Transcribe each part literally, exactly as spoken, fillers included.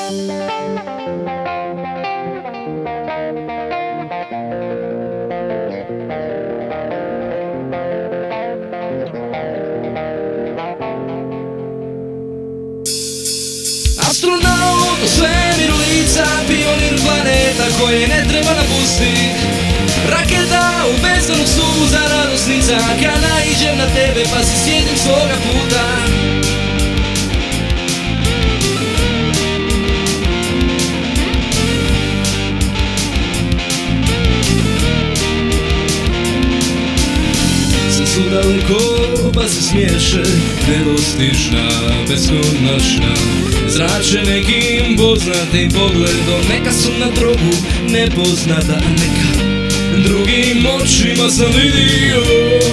Astronaut u svemiru lica, pionir planeta koje ne treba napustit. Raketa u bezdanu suza, radosnica kad naiđem na tebe pa se sjetim svoga puta. Sve su daleko pa se smiješe, nedostižna, beskonačna. Zrače nekim poznatim pogledom, neka su na drogu nepoznata, neka drugim očima sam vidio.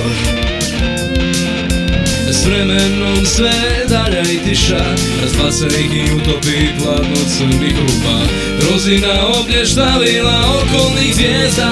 S vremenom sve dalja i tiša, razbacanih i utopi pladno crnih rupa. Rozina oblještavila okolnih zvijezda,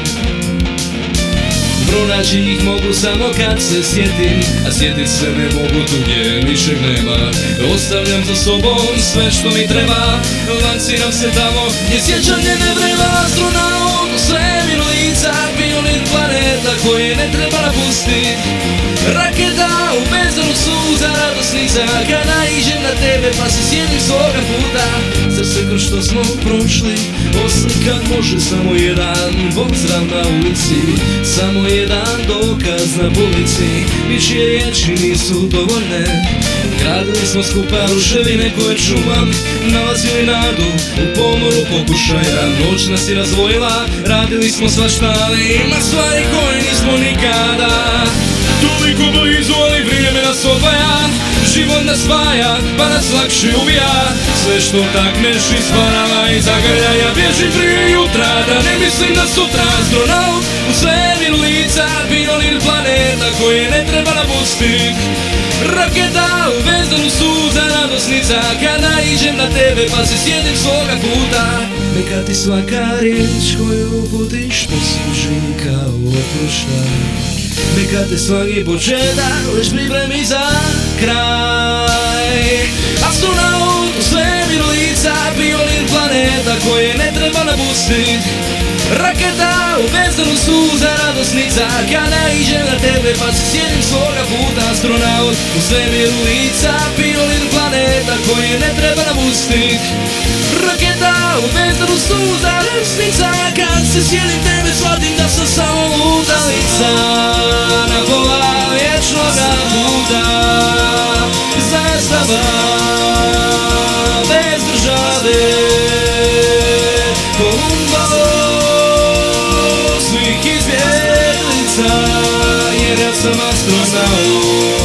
pronaći ih mogu samo kad se sjetim, a sjetit se ne mogu tu gdje ničeg nema. Ostavljam za sobom sve što mi treba, lanciram se tamo gdje sjećanje ne vreba. Astronaut u svemiru lica, pionir planeta koje ne treba napustit. Raketa u bezdanu suza, radosnica kad naiđem na tebe pa se sjetim svoga puta. Srce kroz što smo prošli, oslikat može samo jedan pozdrav na ulici, samo jedan dokaz na polici. Ničije riječi nisu dovoljne, gradili smo skupa ruševine koje čuvam, nalazili nadu u pomoru pokušaja. Noć nas je razvojila, radili smo svašta, ali ima stvari koje nismo nikada. Toliko blizu, ali vrijeme nas odvaja, život nas spaja, pa nas lakše ubija. Sve što takneš isparava i zagrljaja, bježim prije jutra, da ne mislim na sutra. Astronaut u svemiru lica, pionir planeta koje ne treba napustit. Raketa u bezdanu suza, radosnica kad naiđem na tebe pa se sjetim svoga puta. Neka ti svaka riječ koju uputiš posluži kao oproštaj. Neka te svaki početak već pripremi za kraj. Astronaut u svemiru lica, pionir planeta koje ne treba napustit. Raketa u bezdanu suza, radosnica kad naiđem na tebe pa se sjetim svoga puta. Astronaut u svemiru lica, pionir planeta koje ne treba napustit. Raketa u bezdanu suza, radosnica kad se sjetim tebe shvatim da sam samo lutalica na pola vječnoga puta. Zastava bez države, Kolumbo svih izbjeglica, jer ja sam astronaut.